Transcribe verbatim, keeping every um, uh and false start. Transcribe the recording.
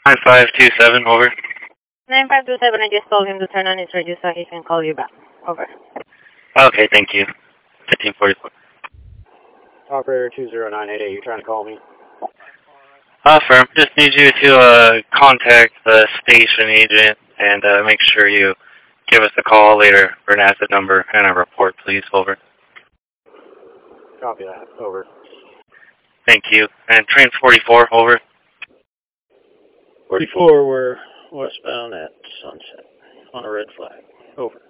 nine five two seven, over. nine five two seven, I just told him to turn on his radio so he can call you back. Over. Okay, thank you. fifteen forty-four. Operator two zero nine eight eight, you trying to call me? Affirm. Just need you to uh, contact the station agent and uh, make sure you give us a call later for an asset number and a report, please. Over. Copy that. Over. Thank you. And train forty-four, over. forty-four, we're westbound at Sunset on a red flag. Over.